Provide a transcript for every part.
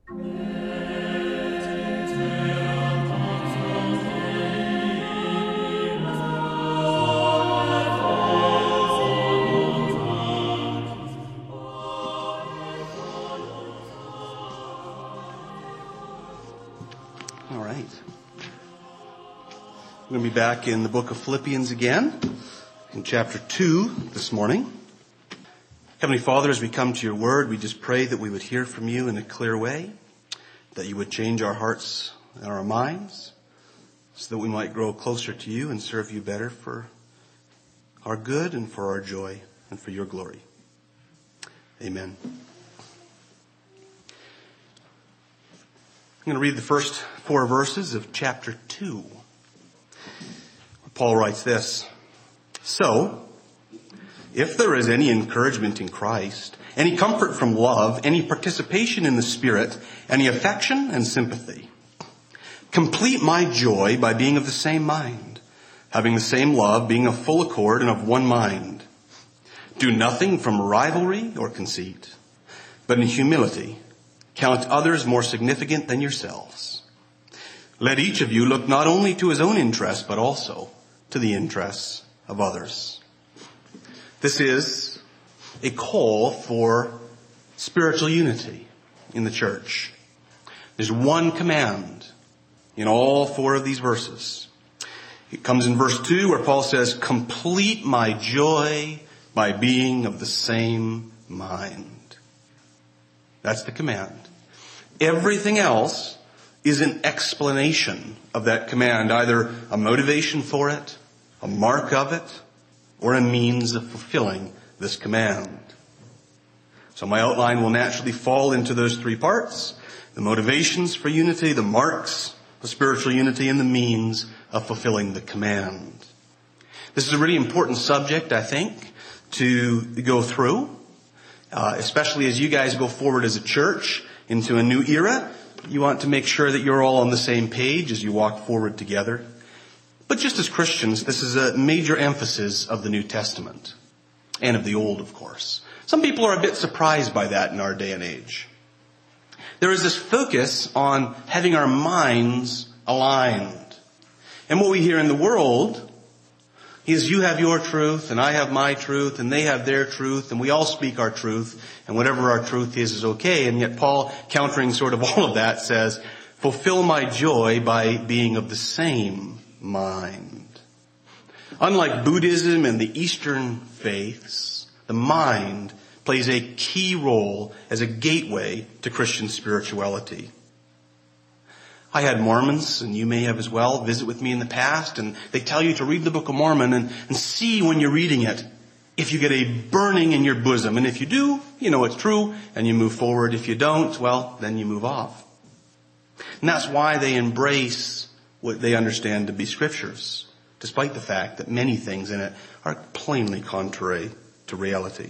All right. We're going to be back in the book of Philippians again, in chapter 2 this morning. Heavenly Father, as we come to your word, we just pray that we would hear from you in a clear way, that you would change our hearts and our minds, so that we might grow closer to you and serve you better for our good and for our joy and for your glory. Amen. I'm going to read the first 4 verses of chapter 2. Paul writes this: So, if there is any encouragement in Christ, any comfort from love, any participation in the Spirit, any affection and sympathy, complete my joy by being of the same mind, having the same love, being of full accord and of one mind. Do nothing from rivalry or conceit, but in humility count others more significant than yourselves. Let each of you look not only to his own interests, but also to the interests of others. This is a call for spiritual unity in the church. There's one command in all 4 of these verses. It comes in verse 2 where Paul says, complete my joy by being of the same mind. That's the command. Everything else is an explanation of that command, either a motivation for it, a mark of it, or a means of fulfilling this command. So my outline will naturally fall into those 3 parts: the motivations for unity, the marks of spiritual unity, and the means of fulfilling the command. This is a really important subject, I think, to go through, especially as you guys go forward as a church into a new era. You want to make sure that you're all on the same page as you walk forward together. But just as Christians, this is a major emphasis of the New Testament and of the Old, of course. Some people are a bit surprised by that in our day and age. There is this focus on having our minds aligned. And what we hear in the world is you have your truth and I have my truth and they have their truth and we all speak our truth and whatever our truth is okay. And yet Paul, countering sort of all of that, says, fulfill my joy by being of the same mind. Unlike Buddhism and the Eastern faiths, the mind plays a key role as a gateway to Christian spirituality. I had Mormons, and you may have as well, visit with me in the past, and they tell you to read the Book of Mormon and see when you're reading it if you get a burning in your bosom. And if you do, you know it's true, and you move forward. If you don't, well, then you move off. And that's why they embrace what they understand to be scriptures, despite the fact that many things in it are plainly contrary to reality.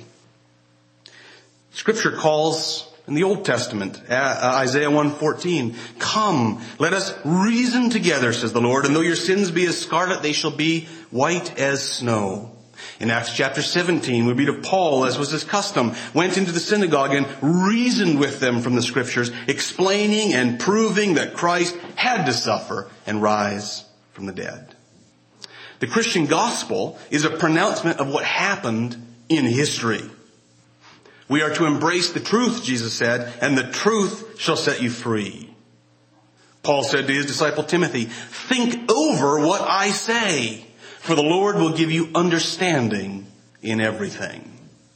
Scripture calls in the Old Testament, Isaiah 1:14, come, let us reason together, says the Lord, and though your sins be as scarlet, they shall be white as snow. In Acts chapter 17, we read of Paul, as was his custom, went into the synagogue and reasoned with them from the scriptures, explaining and proving that Christ had to suffer and rise from the dead. The Christian gospel is a pronouncement of what happened in history. We are to embrace the truth, Jesus said, and the truth shall set you free. Paul said to his disciple Timothy, think over what I say, for the Lord will give you understanding in everything.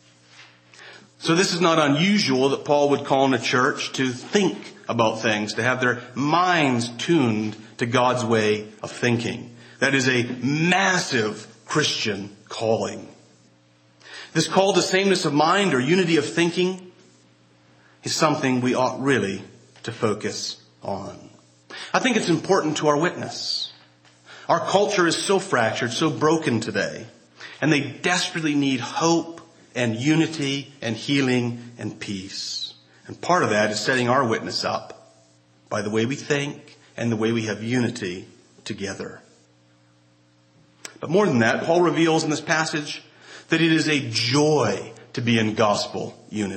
So this is not unusual that Paul would call in a church to think about things, to have their minds tuned to God's way of thinking. That is a massive Christian calling. This call to sameness of mind or unity of thinking is something we ought really to focus on. I think it's important to our witness. Our culture is so fractured, so broken today, and they desperately need hope and unity and healing and peace. And part of that is setting our witness up by the way we think and the way we have unity together. But more than that, Paul reveals in this passage that it is a joy to be in gospel unity.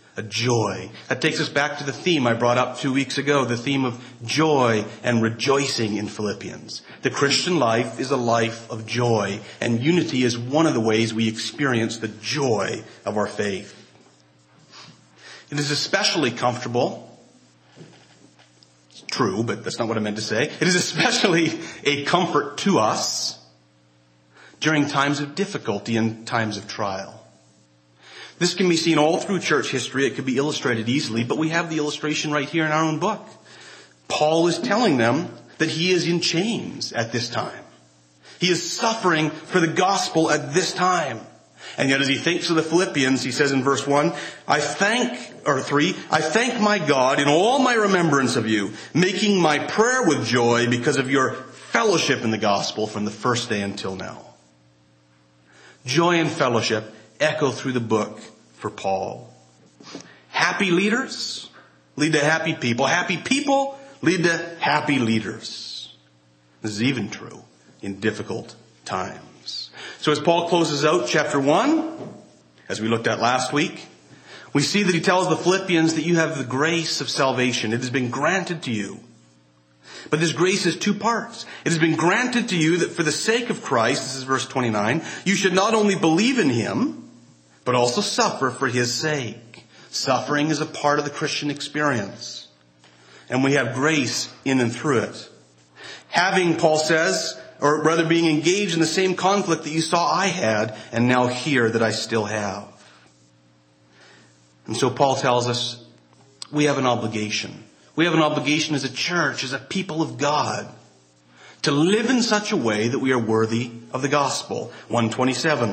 a joy. That takes us back to the theme I brought up 2 weeks ago, the theme of joy and rejoicing in Philippians. The Christian life is a life of joy, and unity is one of the ways we experience the joy of our faith. It is especially comfortable. It's true, but that's not what I meant to say. It is especially a comfort to us during times of difficulty and times of trial. This can be seen all through church history. It could be illustrated easily, but we have the illustration right here in our own book. Paul is telling them that he is in chains at this time. He is suffering for the gospel at this time. And yet as he thinks of the Philippians, he says in verse 3, I thank my God in all my remembrance of you, making my prayer with joy because of your fellowship in the gospel from the first day until now. Joy and fellowship echo through the book for Paul. Happy leaders lead to happy people. Happy people lead to happy leaders. This is even true in difficult times. So as Paul closes out chapter 1, as we looked at last week, we see that he tells the Philippians that you have the grace of salvation. It has been granted to you. But this grace is two parts. It has been granted to you that for the sake of Christ, this is verse 29, you should not only believe in him, but also suffer for his sake. Suffering is a part of the Christian experience. And we have grace in and through it. Having, Paul says, or rather being engaged in the same conflict that you saw I had, and now hear that I still have. And so Paul tells us we have an obligation. We have an obligation as a church, as a people of God, to live in such a way that we are worthy of the gospel. 127.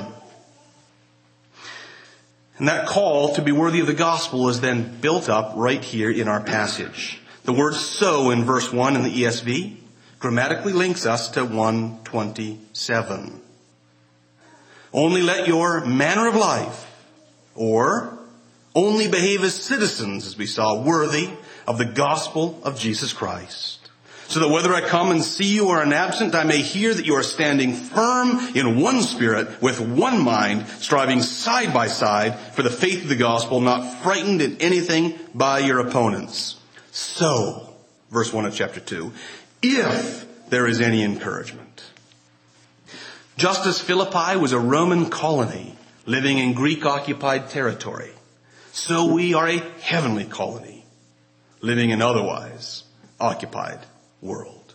And that call to be worthy of the gospel is then built up right here in our passage. The word so in verse 1 in the ESV grammatically links us to 127. Only let your manner of life, or only behave as citizens, as we saw, worthy of the gospel of Jesus Christ, so that whether I come and see you or am absent, I may hear that you are standing firm in one spirit, with one mind, striving side by side for the faith of the gospel, not frightened in anything by your opponents. So, verse 1 of chapter 2, if there is any encouragement. Just as Philippi was a Roman colony living in Greek-occupied territory, so we are a heavenly colony living in otherwise occupied world.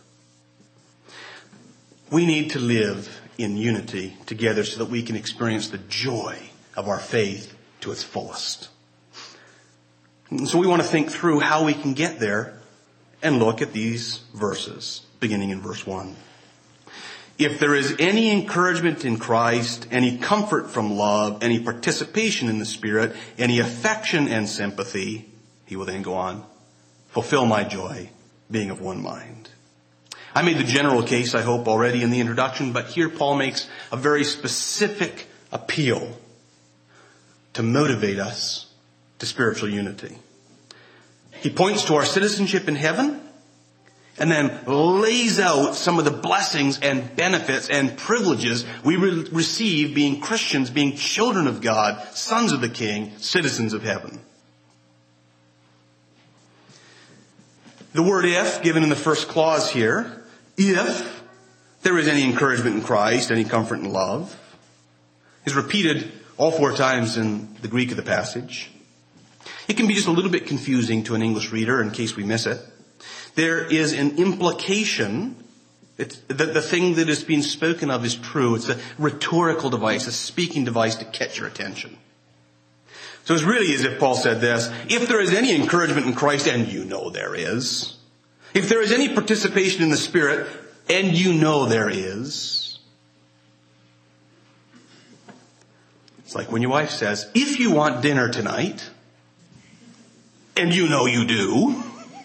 We need to live in unity together so that we can experience the joy of our faith to its fullest. And so we want to think through how we can get there and look at these verses, beginning in verse 1. If there is any encouragement in Christ, any comfort from love, any participation in the Spirit, any affection and sympathy, he will then go on, fulfill my joy, being of one mind. I made the general case, I hope, already in the introduction, but here Paul makes a very specific appeal to motivate us to spiritual unity. He points to our citizenship in heaven, and then lays out some of the blessings and benefits and privileges we receive being Christians, being children of God, sons of the King, citizens of heaven. The word if, given in the first clause here, if there is any encouragement in Christ, any comfort in love, is repeated all 4 times in the Greek of the passage. It can be just a little bit confusing to an English reader in case we miss it. There is an implication that the thing that is being spoken of is true. It's a rhetorical device, a speaking device to catch your attention. So it's really as if Paul said this, if there is any encouragement in Christ, and you know there is, if there is any participation in the Spirit, and you know there is, it's like when your wife says, if you want dinner tonight, and you know you do.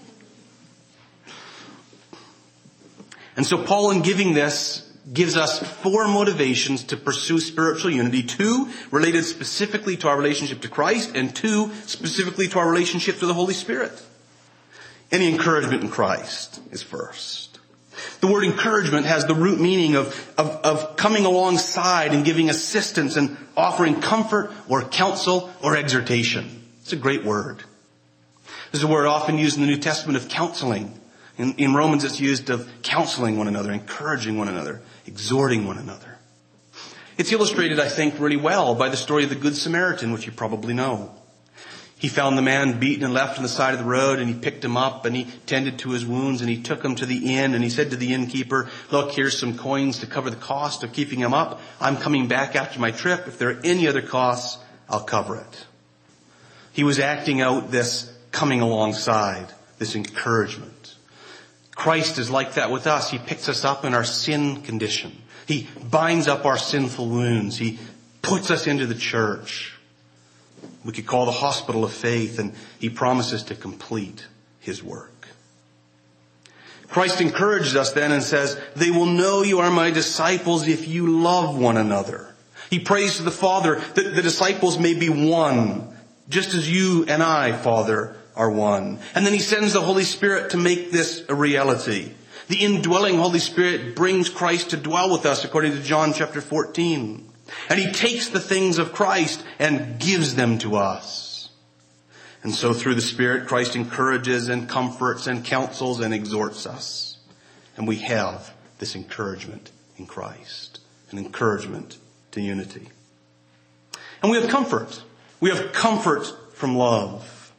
And so Paul, in giving this, gives us 4 motivations to pursue spiritual unity. 2 related specifically to our relationship to Christ, and 2 specifically to our relationship to the Holy Spirit. Any encouragement in Christ is first. The word encouragement has the root meaning of coming alongside and giving assistance and offering comfort or counsel or exhortation. It's a great word. This is a word often used in the New Testament of counseling. In Romans, it's used of counseling one another, encouraging one another, exhorting one another. It's illustrated, I think, really well by the story of the Good Samaritan, which you probably know. He found the man beaten and left on the side of the road, and he picked him up, and he tended to his wounds, and he took him to the inn, and he said to the innkeeper, "Look, here's some coins to cover the cost of keeping him up. I'm coming back after my trip. If there are any other costs, I'll cover it." He was acting out this coming alongside, this encouragement. Christ is like that with us. He picks us up in our sin condition. He binds up our sinful wounds. He puts us into the church. We could call the hospital of faith, and he promises to complete his work. Christ encourages us then and says, "They will know you are my disciples if you love one another." He prays to the Father that the disciples may be one, just as you and I, Father, are one. And then he sends the Holy Spirit to make this a reality. The indwelling Holy Spirit brings Christ to dwell with us, according to John chapter 14. And he takes the things of Christ and gives them to us. And so through the Spirit, Christ encourages and comforts and counsels and exhorts us. And we have this encouragement in Christ, an encouragement to unity. And we have comfort. We have comfort from love.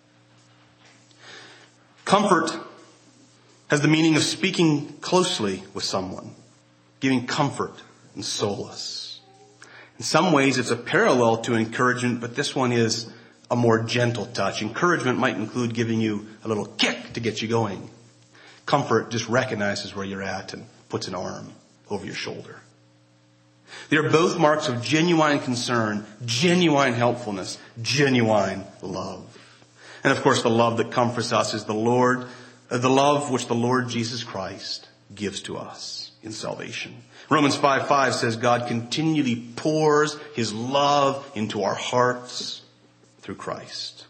Comfort has the meaning of speaking closely with someone, giving comfort and solace. In some ways, it's a parallel to encouragement, but this one is a more gentle touch. Encouragement might include giving you a little kick to get you going. Comfort just recognizes where you're at and puts an arm over your shoulder. They are both marks of genuine concern, genuine helpfulness, genuine love. And of course, the love that comforts us is the love which the Lord Jesus Christ gives to us in salvation. Romans 5:5 says God continually pours his love into our hearts through Christ.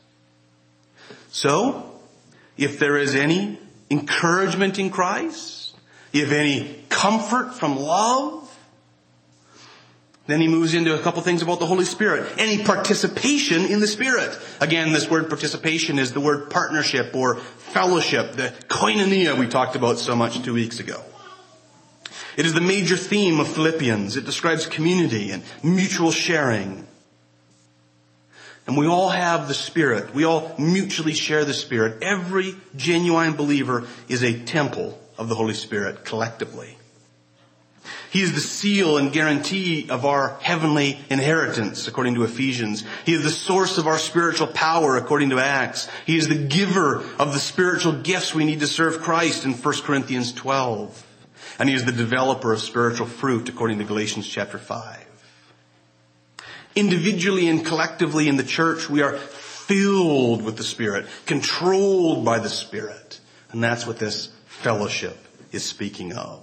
So, if there is any encouragement in Christ, if any comfort from love, then he moves into a couple things about the Holy Spirit. Any participation in the Spirit. Again, this word participation is the word partnership or fellowship, the koinonia we talked about so much 2 weeks ago. It is the major theme of Philippians. It describes community and mutual sharing. And we all have the Spirit. We all mutually share the Spirit. Every genuine believer is a temple of the Holy Spirit collectively. He is the seal and guarantee of our heavenly inheritance, according to Ephesians. He is the source of our spiritual power, according to Acts. He is the giver of the spiritual gifts we need to serve Christ in 1 Corinthians 12. And he is the developer of spiritual fruit, according to Galatians chapter 5. Individually and collectively in the church, we are filled with the Spirit, controlled by the Spirit. And that's what this fellowship is speaking of.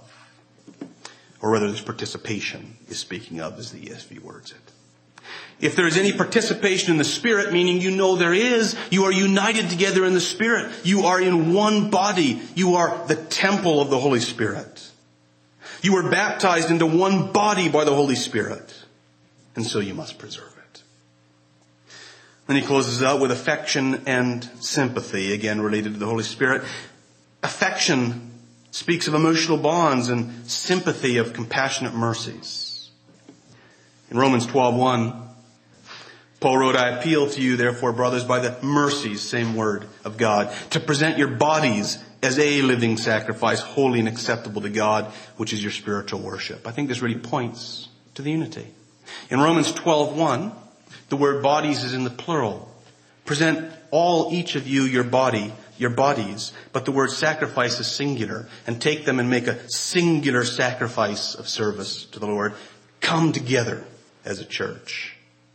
Or rather, this participation is speaking of, as the ESV words it. If there is any participation in the Spirit, meaning you know there is, you are united together in the Spirit. You are in one body. You are the temple of the Holy Spirit. You were baptized into one body by the Holy Spirit. And so you must preserve it. Then he closes out with affection and sympathy, again related to the Holy Spirit. Affection speaks of emotional bonds and sympathy of compassionate mercies. In Romans 12:1, Paul wrote, "I appeal to you, therefore, brothers, by the mercies," same word, "of God, to present your bodies as a living sacrifice, holy and acceptable to God, which is your spiritual worship." I think this really points to the unity. In Romans 12:1, the word bodies is in the plural. Present each of you your bodies, but the word sacrifice is singular, and take them and make a singular sacrifice of service to the Lord. Come together as a church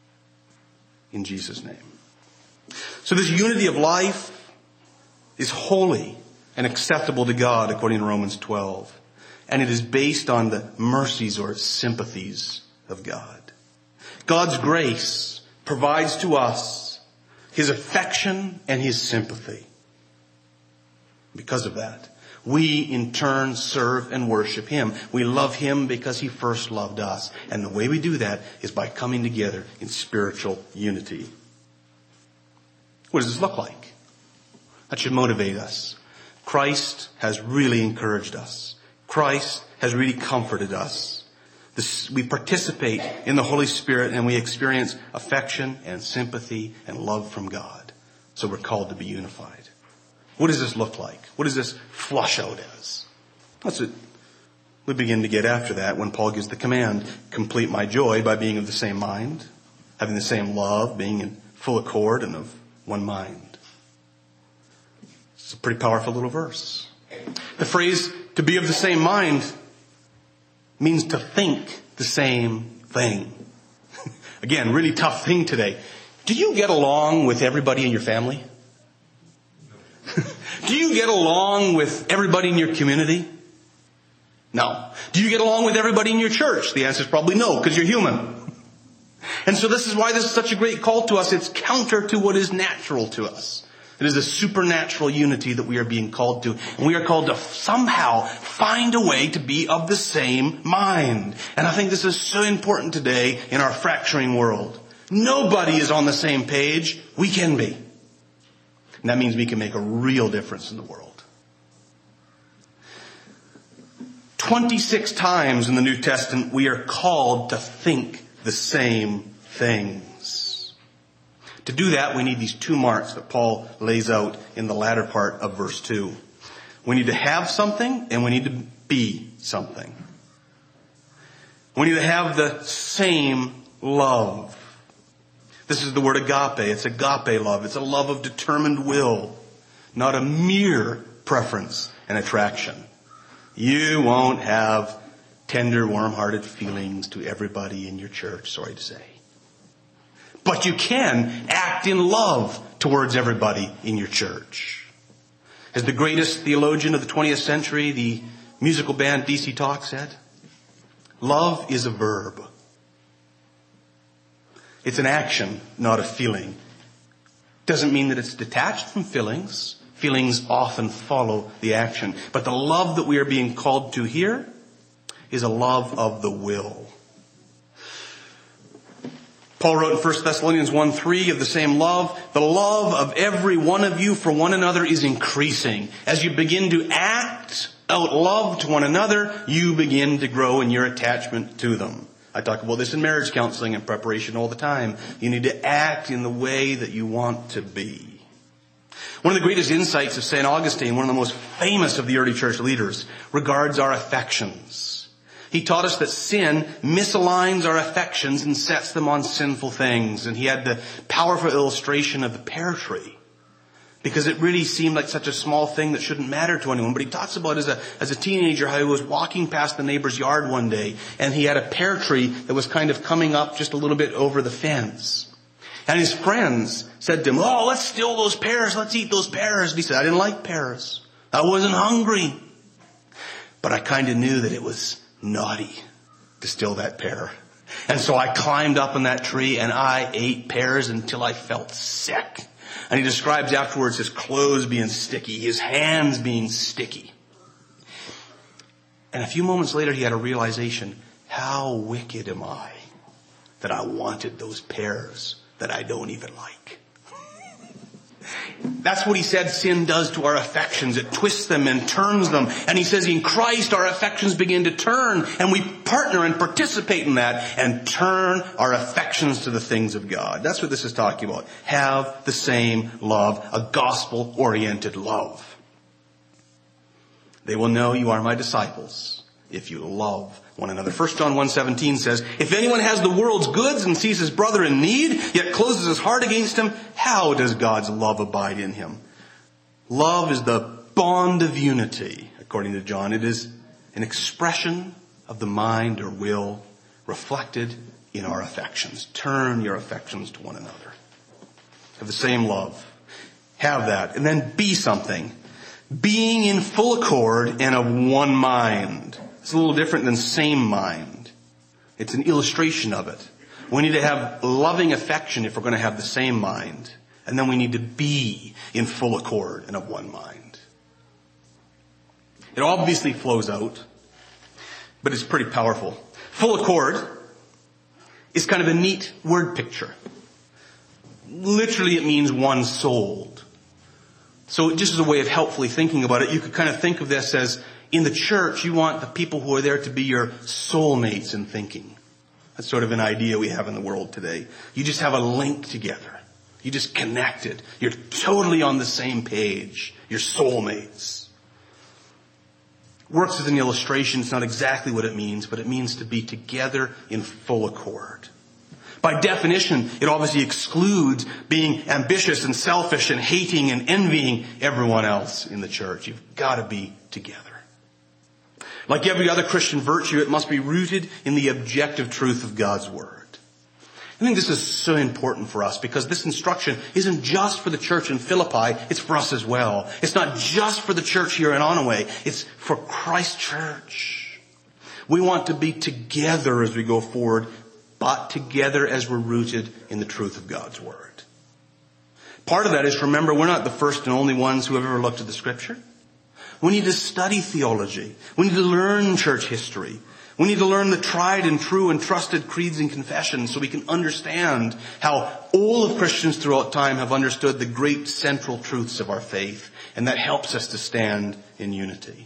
in Jesus' name. So this unity of life is holy and acceptable to God, according to Romans 12. And it is based on the mercies or sympathies of God. God's grace provides to us his affection and his sympathy. Because of that, we in turn serve and worship him. We love him because he first loved us. And the way we do that is by coming together in spiritual unity. What does this look like? That should motivate us. Christ has really encouraged us. Christ has really comforted us. We participate in the Holy Spirit and we experience affection and sympathy and love from God. So we're called to be unified. What does this look like? What does this flush out as? That's it. We begin to get after that when Paul gives the command, complete my joy by being of the same mind, having the same love, being in full accord and of one mind. It's a pretty powerful little verse. The phrase, to be of the same mind, means to think the same thing. Again, really tough thing today. Do you get along with everybody in your family? Do you get along with everybody in your community? No. Do you get along with everybody in your church? The answer is probably no, because you're human. And so this is why this is such a great call to us. It's counter to what is natural to us. It is a supernatural unity that we are being called to. And we are called to somehow find a way to be of the same mind. And I think this is so important today in our fracturing world. Nobody is on the same page. We can be. And that means we can make a real difference in the world. 26 times in the New Testament, we are called to think the same things. To do that, we need these two marks that Paul lays out in the latter part of verse 2. We need to have something and we need to be something. We need to have the same love. This is the word agape. It's agape love. It's a love of determined will, not a mere preference and attraction. You won't have tender, warm-hearted feelings to everybody in your church, sorry to say. But you can act in love towards everybody in your church. As the greatest theologian of the 20th century, the musical band DC Talk said, love is a verb. It's an action, not a feeling. Doesn't mean that it's detached from feelings. Feelings often follow the action. But the love that we are being called to here is a love of the will. Paul wrote in 1 Thessalonians 1:3 of the same love, the love of every one of you for one another is increasing. As you begin to act out love to one another, you begin to grow in your attachment to them. I talk about this in marriage counseling and preparation all the time. You need to act in the way that you want to be. One of the greatest insights of St. Augustine, one of the most famous of the early church leaders, regards our affections. He taught us that sin misaligns our affections and sets them on sinful things. And he had the powerful illustration of the pear tree, because it really seemed like such a small thing that shouldn't matter to anyone. But he talks about as a teenager how he was walking past the neighbor's yard one day, and he had a pear tree that was kind of coming up just a little bit over the fence. And his friends said to him, oh, let's steal those pears. Let's eat those pears. And he said, I didn't like pears. I wasn't hungry. But I kind of knew that it was naughty to steal that pear. And so I climbed up on that tree and I ate pears until I felt sick. And he describes afterwards his clothes being sticky, his hands being sticky. And a few moments later he had a realization, how wicked am I that I wanted those pears that I don't even like. That's what he said sin does to our affections. It twists them and turns them. And he says in Christ our affections begin to turn, and we partner and participate in that and turn our affections to the things of God. That's what this is talking about. Have the same love, a gospel-oriented love. They will know you are my disciples if you love one another. 1 John 1:17 says, if anyone has the world's goods and sees his brother in need, yet closes his heart against him, how does God's love abide in him? Love is the bond of unity, according to John. It is an expression of the mind or will reflected in our affections. Turn your affections to one another. Have the same love. Have that. And then be something. Being in full accord and of one mind. It's a little different than same mind. It's an illustration of it. We need to have loving affection if we're going to have the same mind. And then we need to be in full accord and of one mind. It obviously flows out, but it's pretty powerful. Full accord is kind of a neat word picture. literally it means one souled. So just as a way of helpfully thinking about it, you could kind of think of this as, in the church, you want the people who are there to be your soulmates in thinking. That's sort of an idea we have in the world today. You just have a link together. You just connected. You're totally on the same page. You're soulmates. Works as an illustration. It's not exactly what it means, but it means to be together in full accord. By definition, it obviously excludes being ambitious and selfish and hating and envying everyone else in the church. You've got to be together. Like every other Christian virtue, it must be rooted in the objective truth of God's Word. I think this is so important for us because this instruction isn't just for the church in Philippi, it's for us as well. It's not just for the church here in Onaway, it's for Christ Church. We want to be together as we go forward, but together as we're rooted in the truth of God's Word. Part of that is, remember, we're not the first and only ones who have ever looked at the Scripture. We need to study theology. We need to learn church history. We need to learn the tried and true and trusted creeds and confessions so we can understand how all of Christians throughout time have understood the great central truths of our faith. And that helps us to stand in unity.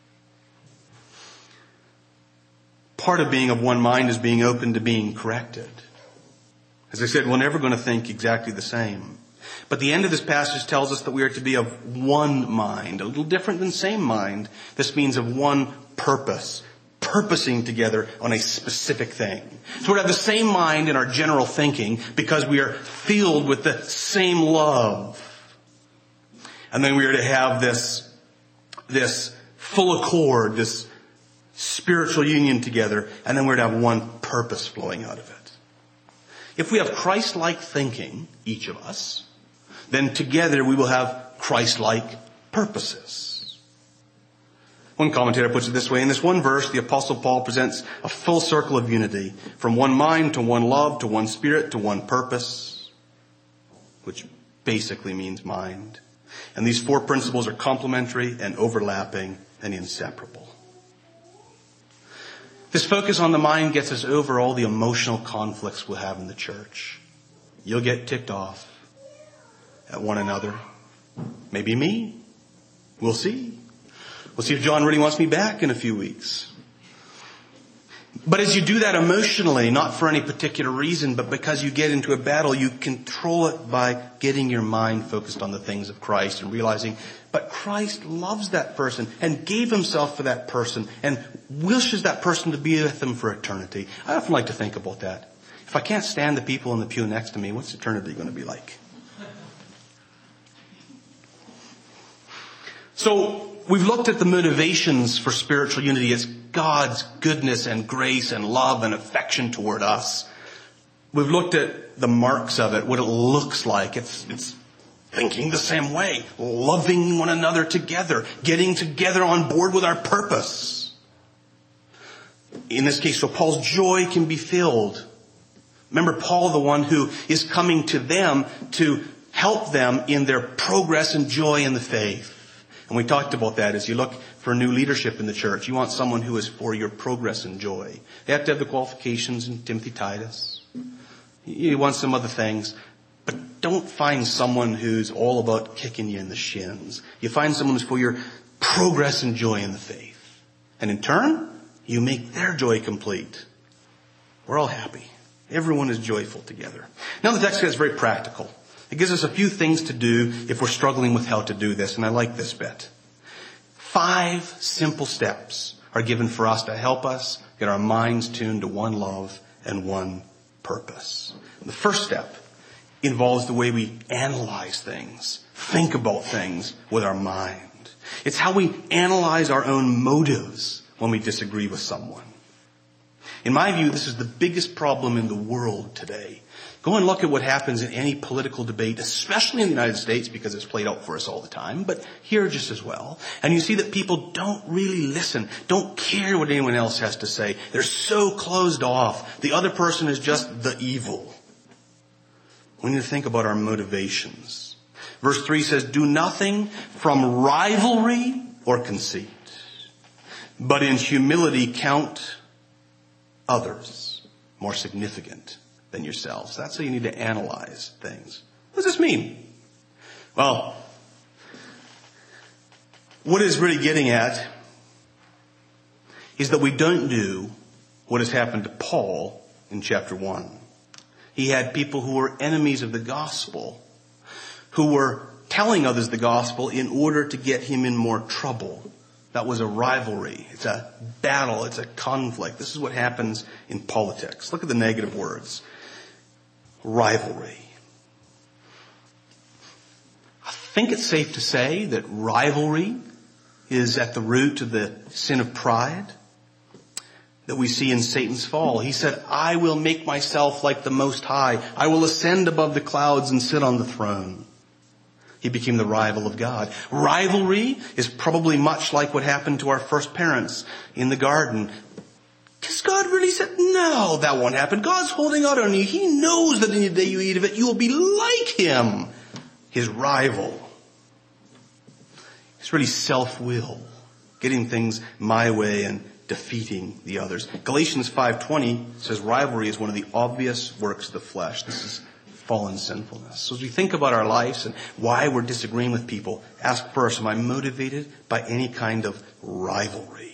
Part of being of one mind is being open to being corrected. As I said, we're never going to think exactly the same. But the end of this passage tells us that we are to be of one mind, a little different than same mind. This means of one purpose, purposing together on a specific thing. So we have the same mind in our general thinking because we are filled with the same love. And then we are to have this full accord, this spiritual union together, and then we're to have one purpose flowing out of it. If we have Christ-like thinking, each of us, then together we will have Christ-like purposes. One commentator puts it this way: in this one verse, the Apostle Paul presents a full circle of unity, from one mind to one love to one spirit to one purpose, which basically means mind. And these four principles are complementary and overlapping and inseparable. This focus on the mind gets us over all the emotional conflicts we'll have in the church. You'll get ticked off at one another. Maybe me. We'll see. We'll see if John really wants me back in a few weeks. But as you do that emotionally, not for any particular reason, but because you get into a battle, you control it by getting your mind focused on the things of Christ and realizing, but Christ loves that person and gave himself for that person and wishes that person to be with him for eternity. I often like to think about that. If I can't stand the people in the pew next to me, what's eternity going to be like? So we've looked at the motivations for spiritual unity as God's goodness and grace and love and affection toward us. We've looked at the marks of it, what it looks like. It's thinking the same way, loving one another together, getting together on board with our purpose. In this case, so Paul's joy can be filled. Remember, Paul, the one who is coming to them to help them in their progress and joy in the faith. And we talked about that as you look for new leadership in the church. You want someone who is for your progress and joy. They have to have the qualifications in Timothy Titus. You want some other things. But don't find someone who's all about kicking you in the shins. You find someone who's for your progress and joy in the faith. And in turn, you make their joy complete. We're all happy. Everyone is joyful together. Now the text gets very practical. It gives us a few things to do if we're struggling with how to do this, and I like this bit. 5 simple steps are given for us to help us get our minds tuned to one love and one purpose. The first step involves the way we analyze things, think about things with our mind. It's how we analyze our own motives when we disagree with someone. In my view, this is the biggest problem in the world today. Go and look at what happens in any political debate, especially in the United States because it's played out for us all the time, but here just as well. And you see that people don't really listen, don't care what anyone else has to say. They're so closed off. The other person is just the evil. We need to think about our motivations. Verse 3 says, do nothing from rivalry or conceit, but in humility count others more significant than yourselves. That's how you need to analyze things. What does this mean? Well, what it's really getting at is that we don't do what has happened to Paul in chapter 1. He had people who were enemies of the gospel, who were telling others the gospel in order to get him in more trouble. That was a rivalry. It's a battle. It's a conflict. This is what happens in politics. Look at the negative words. Rivalry. I think it's safe to say that rivalry is at the root of the sin of pride that we see in Satan's fall. He said, I will make myself like the Most High. I will ascend above the clouds and sit on the throne. He became the rival of God. Rivalry is probably much like what happened to our first parents in the garden. Because God really said, no, that won't happen. God's holding out on you. He knows that in the day you eat of it, you will be like him, his rival. It's really self-will, getting things my way and defeating the others. Galatians 5:20 says rivalry is one of the obvious works of the flesh. This is fallen sinfulness. So as we think about our lives and why we're disagreeing with people, ask first, am I motivated by any kind of rivalry?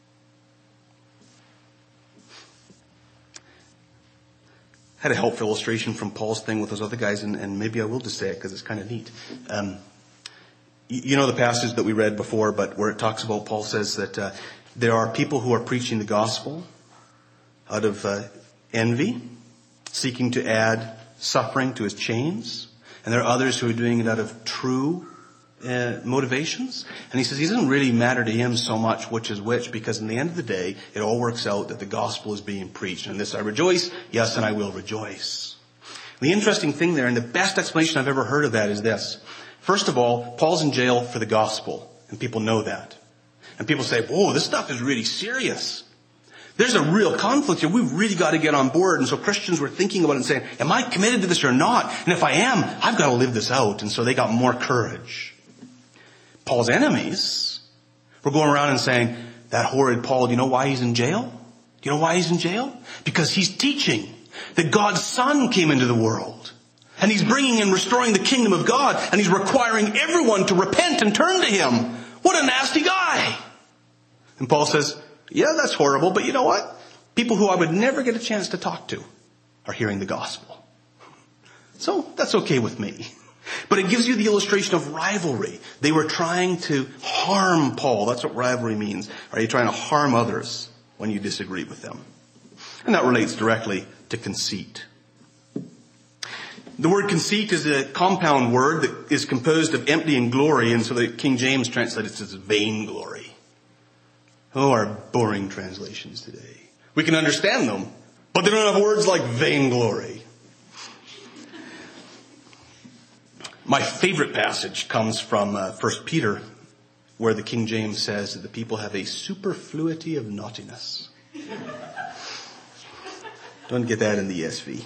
I had a helpful illustration from Paul's thing with those other guys, and maybe I will just say it because it's kind of neat. You know the passage that we read before, but where it talks about, Paul says that there are people who are preaching the gospel out of envy, seeking to add suffering to his chains. And there are others who are doing it out of true motivations. And he says he doesn't really matter to him so much which is which, because in the end of the day, it all works out that the gospel is being preached. And in this I rejoice, yes, and I will rejoice. The interesting thing there, and the best explanation I've ever heard of that is this. First of all, Paul's in jail for the gospel, and people know that. And people say, whoa, this stuff is really serious. There's a real conflict here. We've really got to get on board. And so Christians were thinking about it and saying, am I committed to this or not? And if I am, I've got to live this out. And so they got more courage. Paul's enemies were going around and saying, that horrid Paul, do you know why he's in jail? Do you know why he's in jail? Because he's teaching that God's Son came into the world. And he's bringing and restoring the kingdom of God. And he's requiring everyone to repent and turn to him. What a nasty guy. And Paul says, yeah, that's horrible, but you know what? People who I would never get a chance to talk to are hearing the gospel. So that's okay with me. But it gives you the illustration of rivalry. They were trying to harm Paul. That's what rivalry means. Are you trying to harm others when you disagree with them? And that relates directly to conceit. The word conceit is a compound word that is composed of empty and glory, and so the King James translates it as vainglory. Oh, our boring translations today. We can understand them, but they don't have words like vainglory. My favorite passage comes from 1 Peter, where the King James says that the people have a superfluity of naughtiness. Don't get that in the ESV.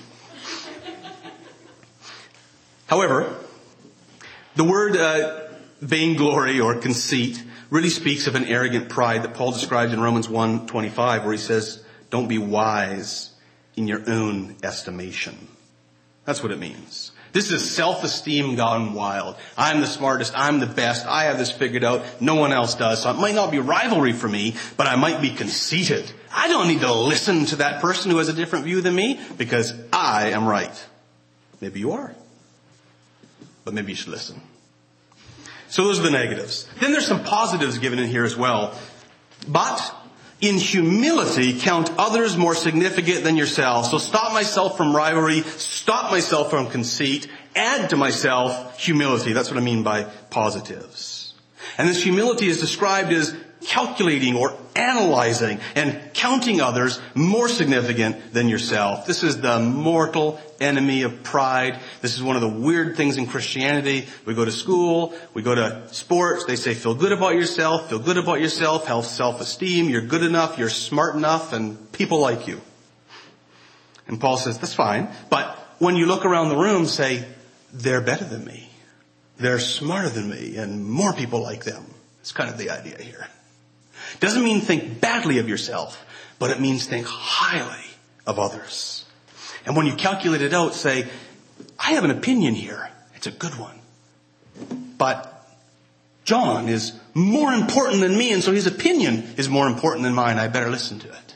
However, the word vainglory or conceit really speaks of an arrogant pride that Paul describes in Romans 1:25, where he says, don't be wise in your own estimation. That's what it means. This is self-esteem gone wild. I'm the smartest. I'm the best. I have this figured out. No one else does. So it might not be rivalry for me, but I might be conceited. I don't need to listen to that person who has a different view than me because I am right. Maybe you are. But maybe you should listen. So those are the negatives. Then there's some positives given in here as well. But in humility, count others more significant than yourself. So stop myself from rivalry. Stop myself from conceit. Add to myself humility. That's what I mean by positives. And this humility is described as calculating or analyzing and counting others more significant than yourself. This is the mortal enemy of pride. This is one of the weird things in Christianity. We go to school, we go to sports, they say feel good about yourself, have self-esteem, you're good enough, you're smart enough, and people like you. And Paul says, that's fine, but when you look around the room, say, they're better than me, they're smarter than me, and more people like them. It's kind of the idea here. Doesn't mean think badly of yourself, but it means think highly of others. And when you calculate it out, say, I have an opinion here. It's a good one. But John is more important than me, and so his opinion is more important than mine. I better listen to it.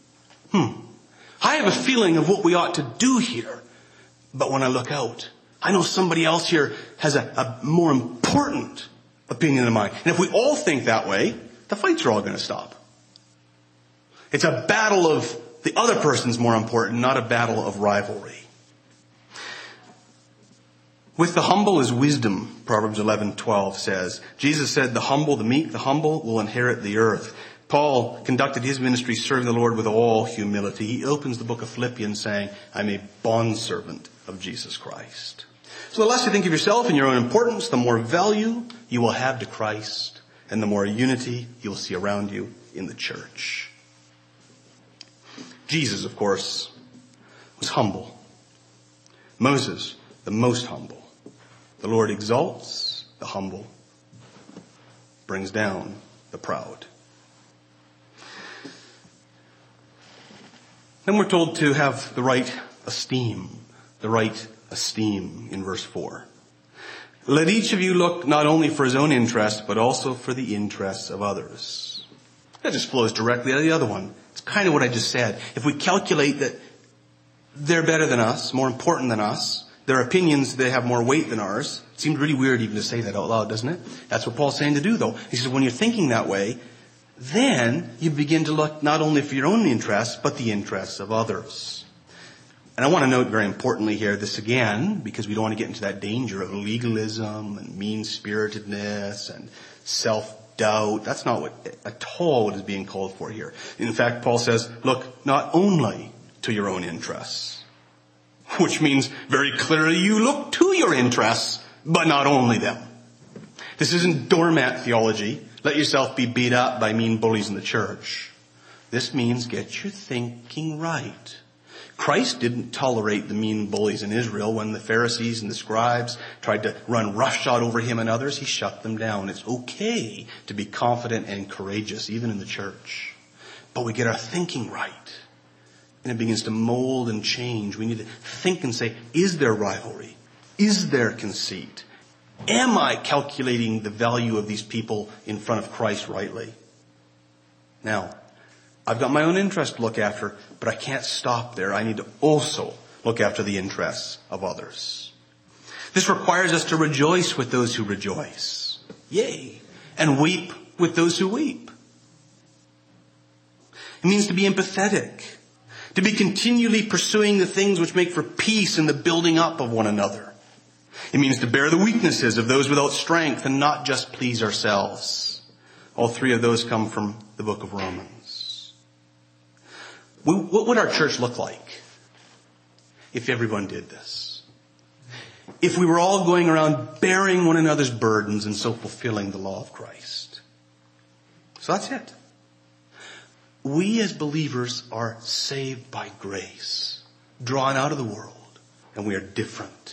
I have a feeling of what we ought to do here. But when I look out, I know somebody else here has a more important opinion than mine. And if we all think that way, the fights are all going to stop. It's a battle of the other person's more important, not a battle of rivalry. With the humble is wisdom, Proverbs 11:12 says. Jesus said, the humble, the meek, the humble will inherit the earth. Paul conducted his ministry serving the Lord with all humility. He opens the book of Philippians saying, I'm a bondservant of Jesus Christ. So the less you think of yourself and your own importance, the more value you will have to Christ, and the more unity you will see around you in the church. Jesus, of course, was humble. Moses, the most humble. The Lord exalts the humble, brings down the proud. Then we're told to have the right esteem in verse 4. Let each of you look not only for his own interest, but also for the interests of others. That just flows directly out of the other one. It's kind of what I just said. If we calculate that they're better than us, more important than us, their opinions, they have more weight than ours. It seems really weird even to say that out loud, doesn't it? That's what Paul's saying to do, though. He says, when you're thinking that way, then you begin to look not only for your own interests, but the interests of others. And I want to note very importantly here, this again, because we don't want to get into that danger of legalism and mean-spiritedness and self-doubt. That's not at all what is being called for here. In fact, Paul says, look not only to your own interests, which means very clearly you look to your interests, but not only them. This isn't doormat theology. Let yourself be beat up by mean bullies in the church. This means get your thinking right. Christ didn't tolerate the mean bullies in Israel. When the Pharisees and the scribes tried to run roughshod over him and others, he shut them down. It's okay to be confident and courageous, even in the church. But we get our thinking right. And it begins to mold and change. We need to think and say, is there rivalry? Is there conceit? Am I calculating the value of these people in front of Christ rightly? Now, I've got my own interest to look after, but I can't stop there. I need to also look after the interests of others. This requires us to rejoice with those who rejoice. Yay! And weep with those who weep. It means to be empathetic. To be continually pursuing the things which make for peace and the building up of one another. It means to bear the weaknesses of those without strength and not just please ourselves. All three of those come from the book of Romans. What would our church look like if everyone did this? If we were all going around bearing one another's burdens and so fulfilling the law of Christ. So that's it. We as believers are saved by grace, drawn out of the world, and we are different.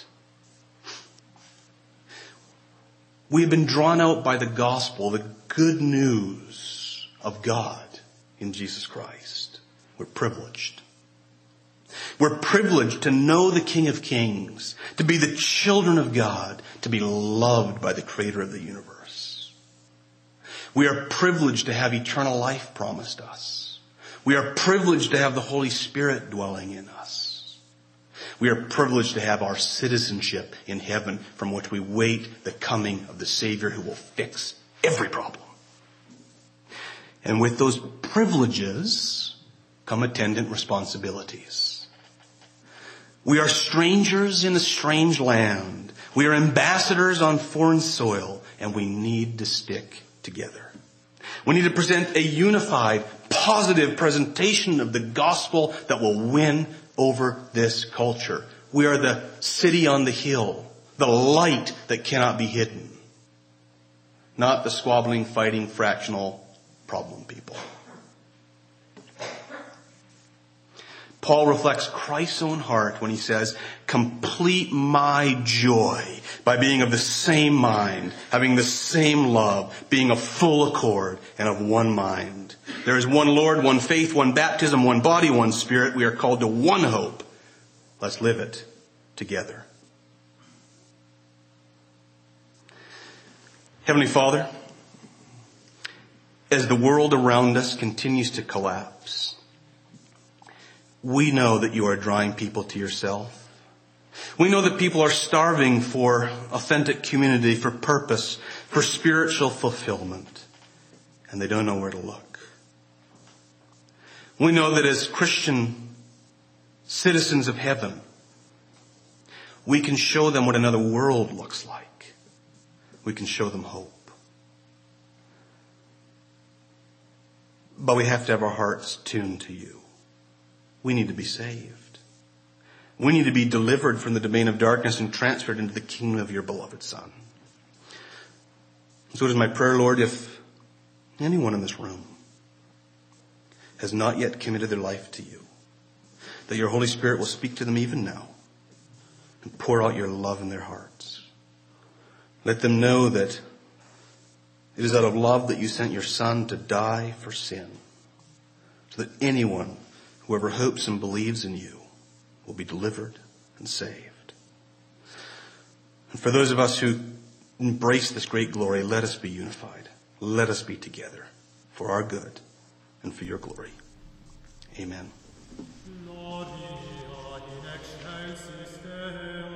We have been drawn out by the gospel, the good news of God in Jesus Christ. We're privileged. We're privileged to know the King of Kings, to be the children of God, to be loved by the Creator of the universe. We are privileged to have eternal life promised us. We are privileged to have the Holy Spirit dwelling in us. We are privileged to have our citizenship in heaven, from which we wait the coming of the Savior who will fix every problem. And with those privileges come attendant responsibilities. We are strangers in a strange land. We are ambassadors on foreign soil, and we need to stick together. We need to present a unified, positive presentation of the gospel that will win over this culture. We are the city on the hill, the light that cannot be hidden. Not the squabbling, fighting, fractional problem people. Paul reflects Christ's own heart when he says, complete my joy by being of the same mind, having the same love, being of full accord and of one mind. There is one Lord, one faith, one baptism, one body, one Spirit. We are called to one hope. Let's live it together. Heavenly Father, as the world around us continues to collapse, we know that you are drawing people to yourself. We know that people are starving for authentic community, for purpose, for spiritual fulfillment, and they don't know where to look. We know that as Christian citizens of heaven, we can show them what another world looks like. We can show them hope. But we have to have our hearts tuned to you. We need to be saved. We need to be delivered from the domain of darkness and transferred into the kingdom of your beloved Son. So it is my prayer, Lord, if anyone in this room has not yet committed their life to you, that your Holy Spirit will speak to them even now and pour out your love in their hearts. Let them know that it is out of love that you sent your Son to die for sin, so that anyone, whoever hopes and believes in you, will be delivered and saved. And for those of us who embrace this great glory, let us be unified. Let us be together for our good and for your glory. Amen. Gloria in excelsis Deo.